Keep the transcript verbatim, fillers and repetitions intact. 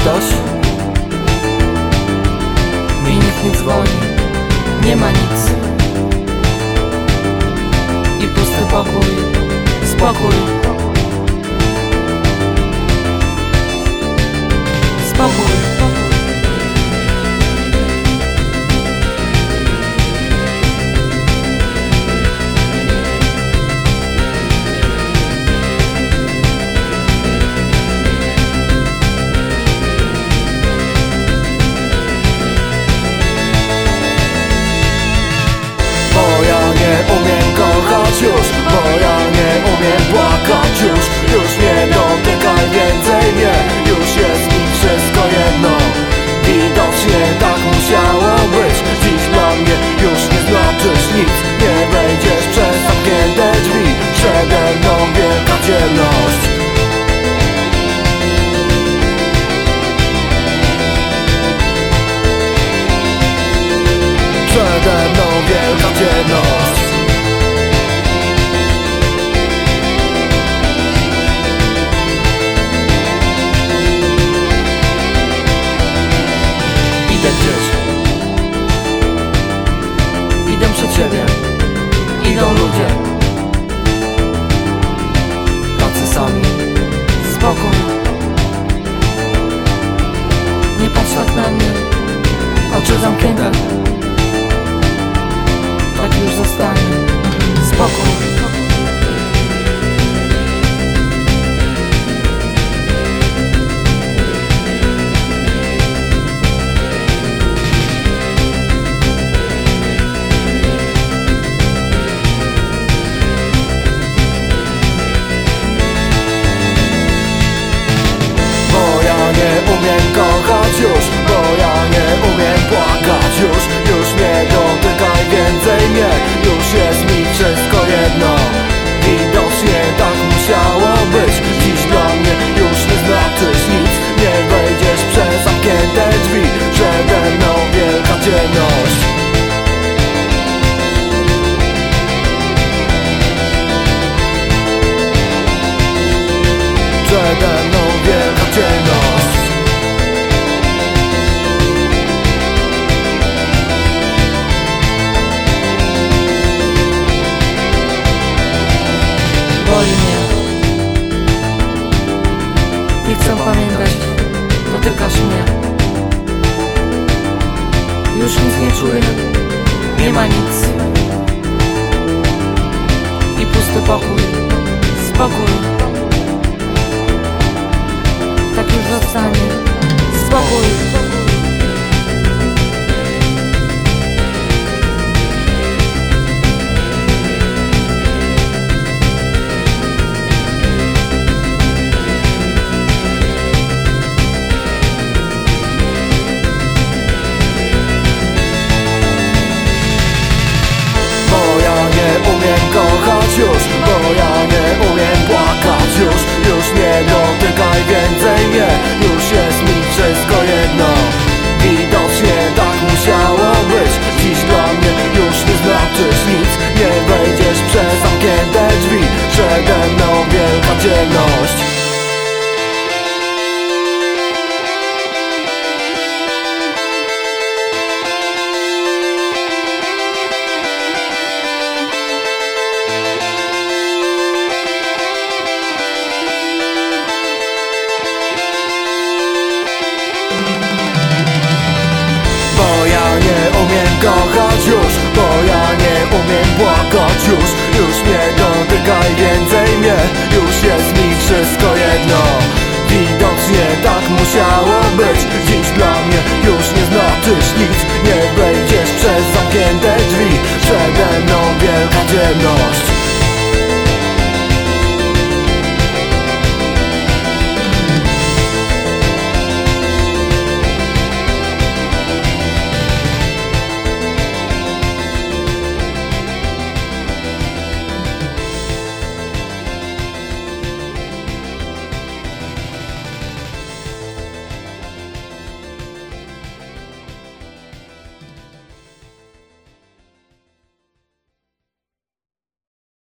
ktoś? Mi nikt nie dzwoni, nie ma nic. I pusty pokój, spokój. Spokój. Już, bo ja nie umiem płakać już Już nie dotykaj więcej mnie Już jest mi wszystko jedno Widocznie tak musiało być Dziś dla mnie już nie znaczysz nic Nie wejdziesz przez zamknięte drzwi Przede mną wielka ciemność Przede mną wielka ciemność Idę przed siebie, idą ludzie tacy sami, spokój. Nie patrz tak na mnie, oczy zamknięte. Tak już zostanie, spokój. Już, bo ja nie umiem płakać już Już nie dotykaj więcej mnie Już jest mi wszystko jedno Widocznie tak musiało być Dziś dla mnie już nie znaczysz nic Nie wejdziesz przez zamknięte drzwi Przede mną wielka ciemność Przede mną wielka ciemność Boli mnie. Nie chcę pamiętać, dotykasz mnie. Już nic nie czuję, nie ma nic. I pusty pokój, spokój. Tak już zostanie, spokój. Już, bo ja nie umiem płakać już Już nie dotykaj więcej mnie Już jest mi wszystko jedno Widocznie tak musiało być Dziś dla mnie już nie znaczysz nic Nie wejdziesz przez zamknięte drzwi Przede mną wielka ciemność kochać już, bo ja nie umiem płakać już Już nie dotykaj więcej mnie Już jest mi wszystko jedno Widocznie tak musiało być Dziś dla mnie już nie znaczysz nic Nie wejdziesz przez zamknięte drzwi Przede mną wielka ciemność